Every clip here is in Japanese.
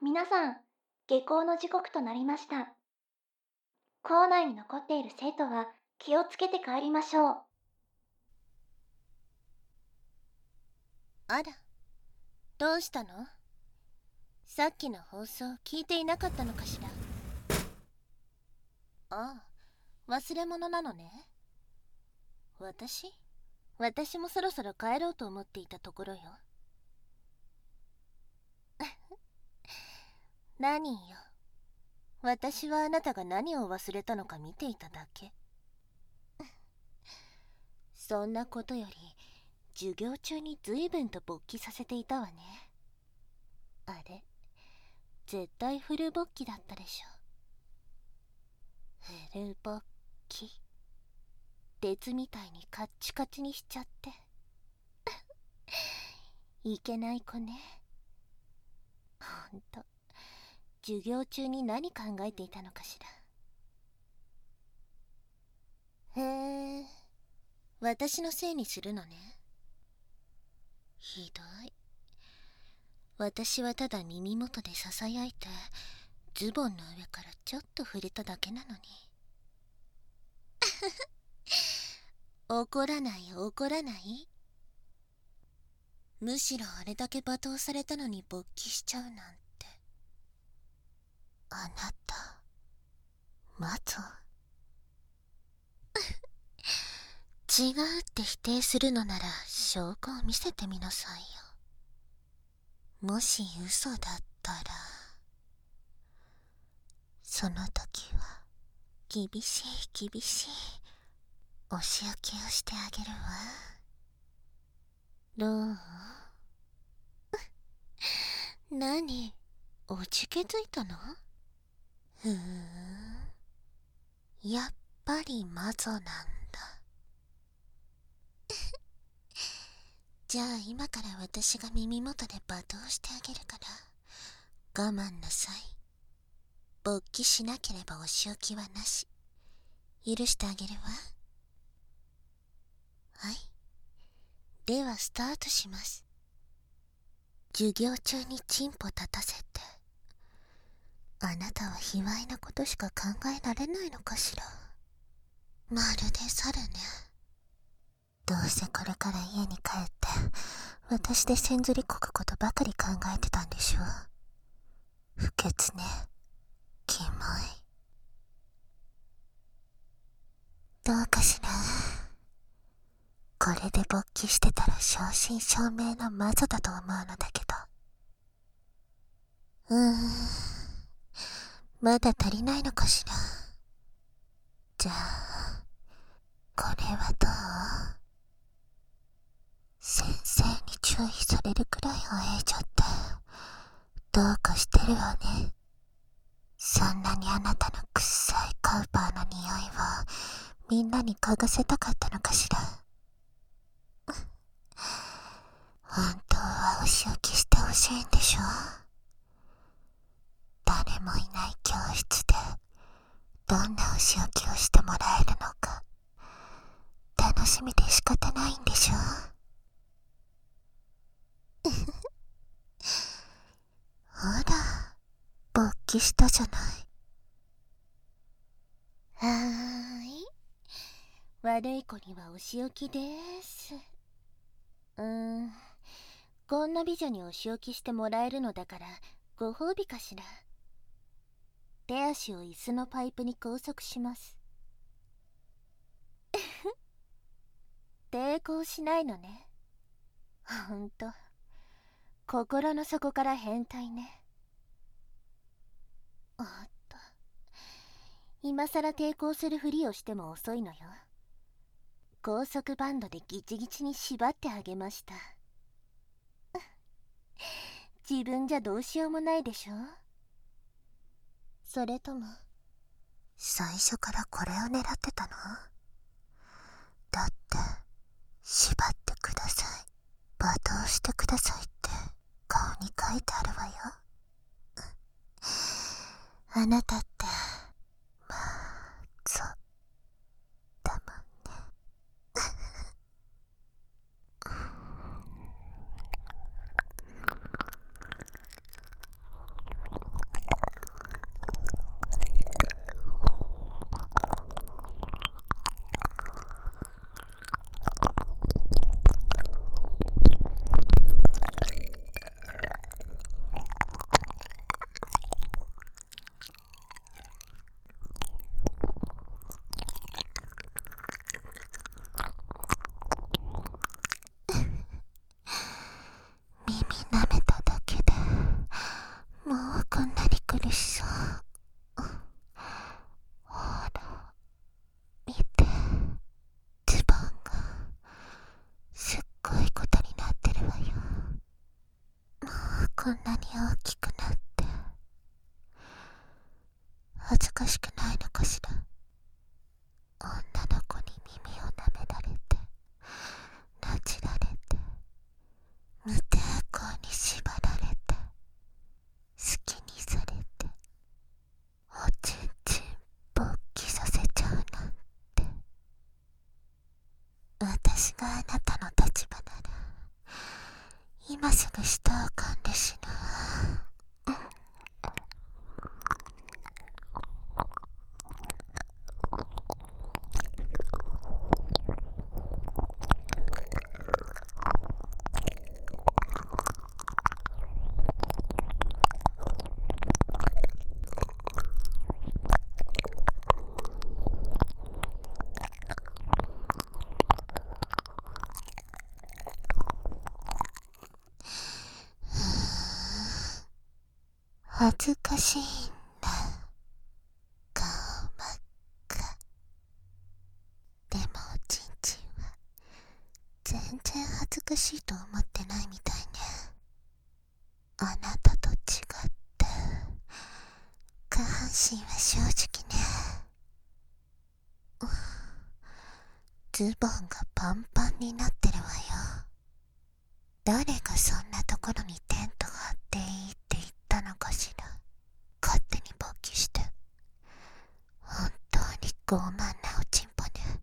皆さん、下校の時刻となりました。校内に残っている生徒は気をつけて帰りましょう。 あら、どうしたの？さっきの放送聞いていなかったのかしら。ああ、忘れ物なのね。私もそろそろ帰ろうと思っていたところよ。何よ、私はあなたが何を忘れたのか見ていただけ。そんなことより授業中に随分と勃起させていたわね。あれ、絶対フル勃起だったでしょ。フル勃起、鉄みたいにカッチカチにしちゃっていけない子ね。ほんと、授業中に何考えていたのかしら。へえ、私のせいにするのね。ひどい。私はただ耳元でささやいて、ズボンの上からちょっと触れただけなのに。怒らない怒らない。むしろあれだけ罵倒されたのに勃起しちゃうなんて。あなた、マゾ？違うって否定するのなら証拠を見せてみなさいよ。もし嘘だったら、その時は厳しい厳しいお仕置きをしてあげるわ。どう？何、おじけづいたの？ふーん、やっぱりマゾなんだ。じゃあ今から私が耳元で罵倒してあげるから我慢なさい。勃起しなければお仕置きはなし。許してあげるわ。はい、ではスタートします。授業中にチンポ立たせて、あなたは卑猥なことしか考えられないのかしら。まるで猿ね。どうせこれから家に帰って私でせんずりこくことばかり考えてたんでしょう。不潔ね。キモい。どうかしら。これで勃起してたら正真正銘のマゾだと思うのだけど。まだ足りないのかしら。じゃあこれはどう？先生に注意されるくらいあえちゃってどうかしてるわね。そんなにあなたのくっさいカウパーの匂いをみんなに嗅がせたかったのかしら。本当はお仕置きしてほしいんでしょ。誰もいない教室でどんなお仕置きをしてもらえるのか楽しみで仕方ないんでしょ。ほら、勃起したじゃない。はーい、悪い子にはお仕置きです。こんな美女にお仕置きしてもらえるのだからご褒美かしら。手足を椅子のパイプに拘束します。抵抗しないのね。ほんと、心の底から変態ね。おっと、今さら抵抗するふりをしても遅いのよ。高速バンドでギチギチに縛ってあげました。自分じゃどうしようもないでしょ。それとも最初からこれを狙ってたの？だって縛ってください、罵倒してくださいって顔に書いてあるわよ。あなたってまあそうだもんね。 こんなに大きくなって恥ずかしくないのかしら。女の子に耳を舐められて、なじられて、無抵抗に縛られて、好きにされて、おちんちん勃起させちゃうなんて。私があなたの立場なら今すぐ舌を噛んで死ぬ。恥ずかしいんだ。顔真っ赤。でもおちんちんは全然恥ずかしいと思ってないみたいね。あなたと違って下半身は正直ね。ズボンがパンパンになってるわよ。誰がそんなところにテントがあっていいって言ったのかしら。勝手に勃起して本当に傲慢なおちんぽね。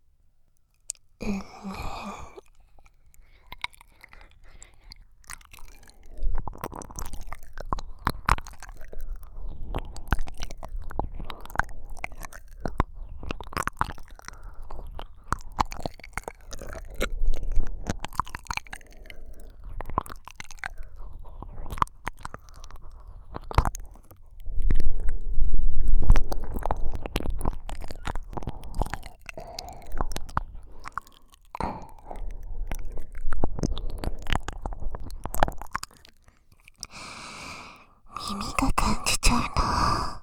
耳が感じちゃうの。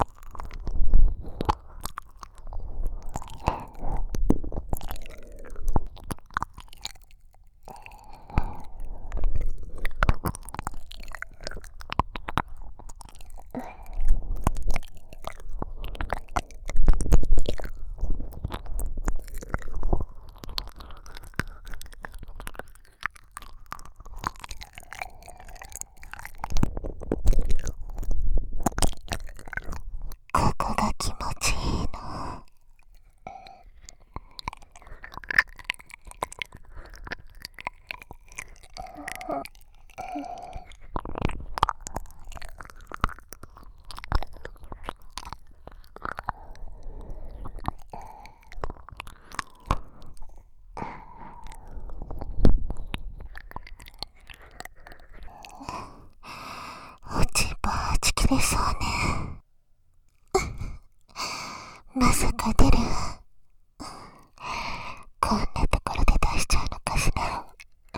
ここが気持ちいいの。おちんぽはち切れそうね。まさか出る。こんなところで出しちゃうのかしら。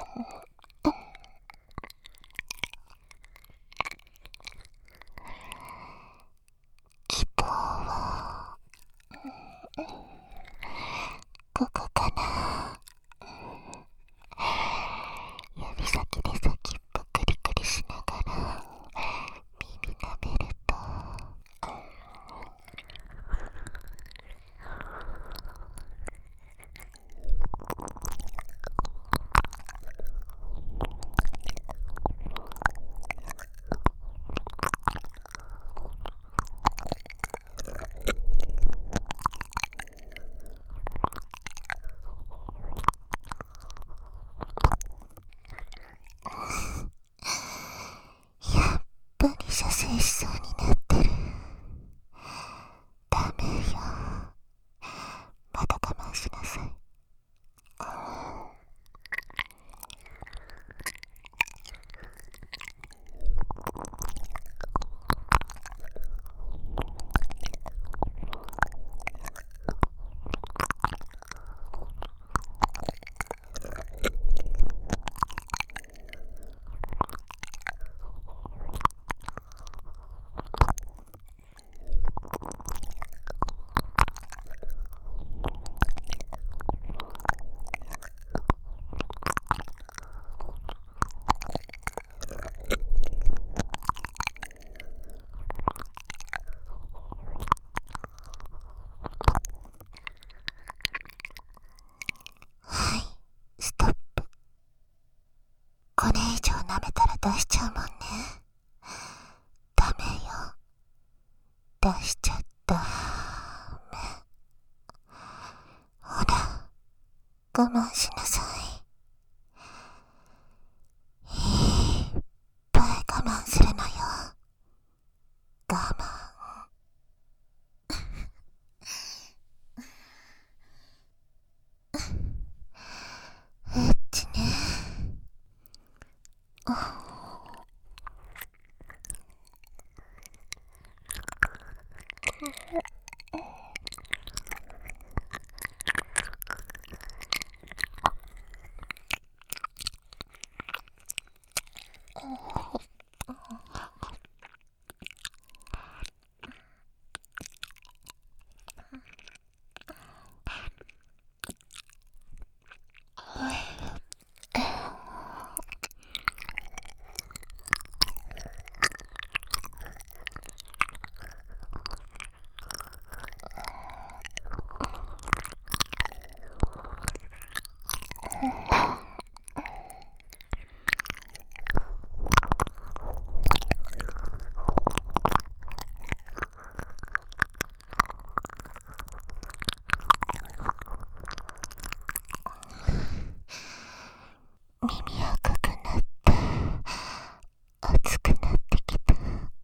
希望はここかな。指先で先っぽクリクリしながら耳舐めると、やっぱり射精しそうになってる。ダメよ。まだ我慢しなさい。 出しちゃった。ほら、我慢しなさい。いっぱい我慢するのよ。我慢。エッチね。耳赤くなった。熱くなってきた。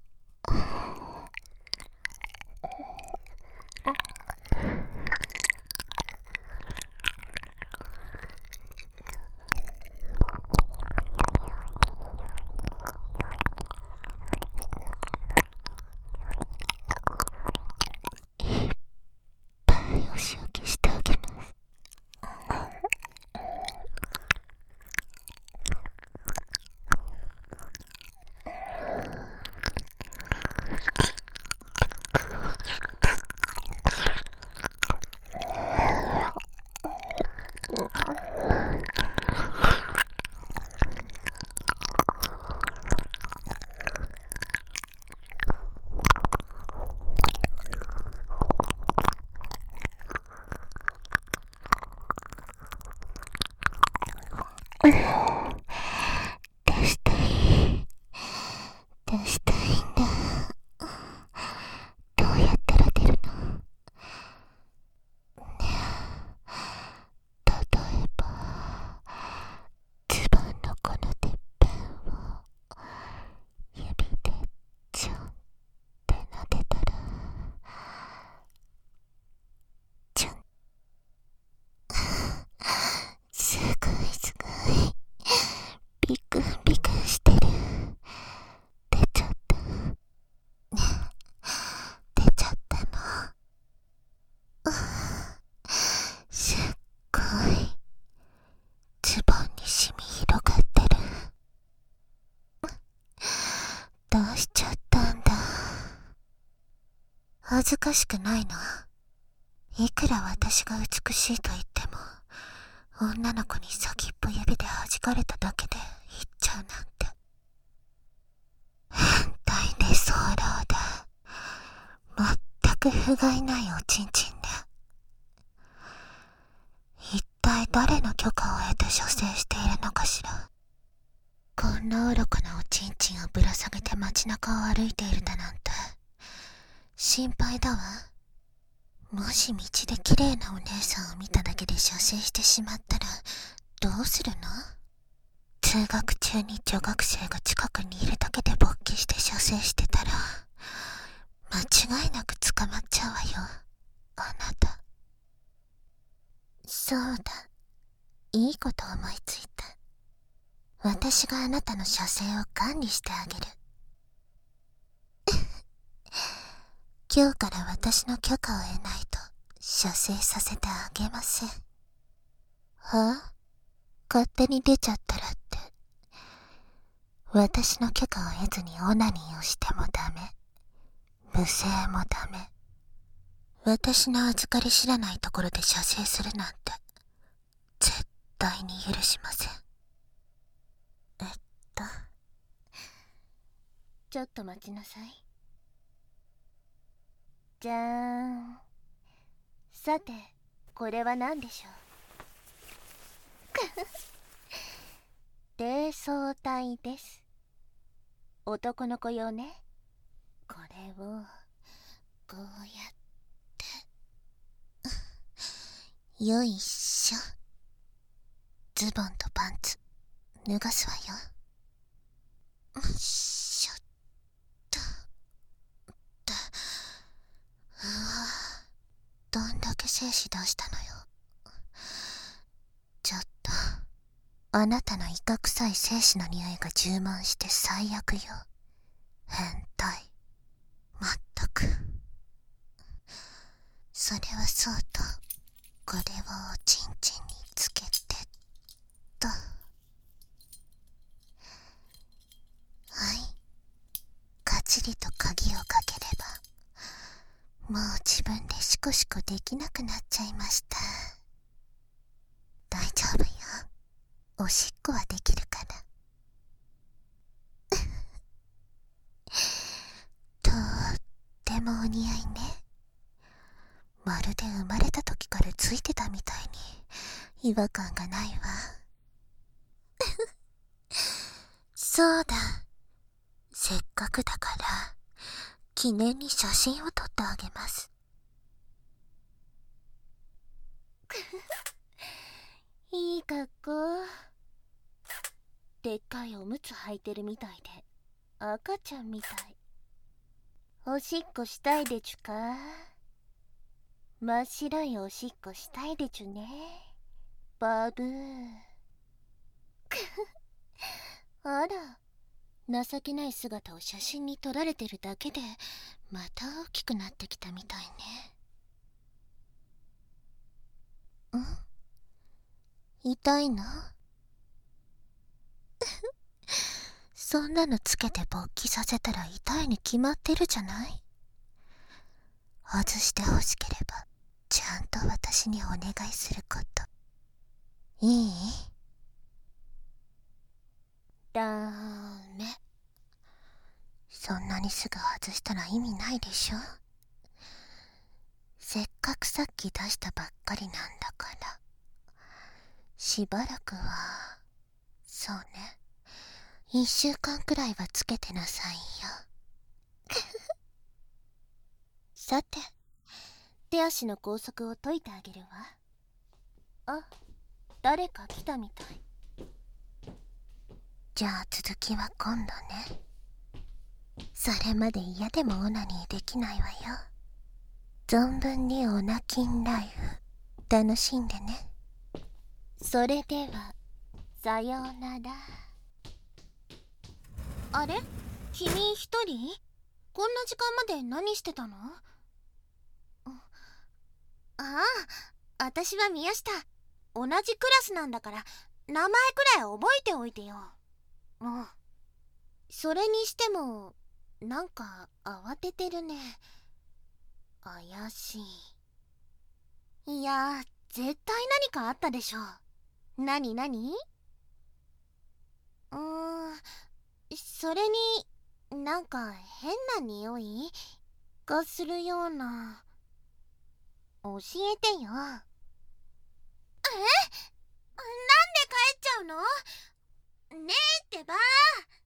いっぱいお仕置きしてあげます。出したい。出したいんだ。どうやったら出るの？例えば、ズボンのこのてっぺんを指でちょんって撫でたら、ちょん。すごいすごい。ビクンビクンしてる。出ちゃった。出ちゃったの。すっごい。ズボンにシミ広がってる。どうしちゃったんだ。恥ずかしくないの？いくら私が美しいと言っても、女の子に先っぽ指で弾かれただけで言っちゃうなんて。変態寝候だ。全く不甲斐ないおちんちんね。一体誰の許可を得て処世しているのかしら。こんな愚かなおちんちんをぶら下げて街中を歩いているだなんて心配だわ。もし道で綺麗なお姉さんを見ただけで処世してしまったらどうするの？通学中に女学生が近くにいるだけで勃起して処世してたら間違いなく捕まっちゃうわよ、あなた。そうだ、いいこと思いついた。私があなたの処世を管理してあげる。今日から私の許可を得ないと処世させてあげません。はあ？勝手に出ちゃったらって。私の許可を得ずにオナニーをしてもダメ。無精もダメ。私の預かり知らないところで射精するなんて絶対に許しません。ちょっと待ちなさい。じゃーん。さて、これは何でしょう？低層体です。男の子用ね。これをよいしょ。ズボンとパンツ脱がすわよ。よいしょっと。うわ、どんだけ精子出したのよ。ちょっとあなたのイカ臭い精子の匂いが充満して最悪よ。変態。まったく。それはそうと、これをおちんちんにつけてと。はい、かちりと鍵をかければ、もう自分でシコシコできなくなっちゃいました。大丈夫よ。おしっこはできるから。とってもお似合いね。まるで生まれた時からついてたみたいに違和感がないわ。そうだ、せっかくだから記念に写真を撮ってあげます。いい格好。でっかいおむつ履いてるみたいで赤ちゃんみたい。おしっこしたいでちゅか。真っ白いおしっこしたいでちゅね、バブー。あら、情けない姿を写真に撮られてるだけでまた大きくなってきたみたいね。痛いの？そんなのつけて勃起させたら痛いに決まってるじゃない。外してほしければちゃんと私にお願いすること。いい？ダメ。そんなにすぐ外したら意味ないでしょ。せっかくさっき出したばっかりなんだから。しばらくは、そうね、1週間くらいはつけてなさいよ。さて、手足の拘束を解いてあげるわ。あ、誰か来たみたい。じゃあ続きは今度ね。それまで嫌でもオナニーできないわよ。存分にオナキンライフ楽しんでね。それではさようなら。あれ、君一人？こんな時間まで何してたの？ああ、私は宮下。同じクラスなんだから名前くらい覚えておいてよ。それにしてもなんか慌ててるね。怪しい。いや、絶対何かあったでしょ。何？それになんか変な匂いがするような。教えてよ。なんで帰っちゃうの？ねえってば。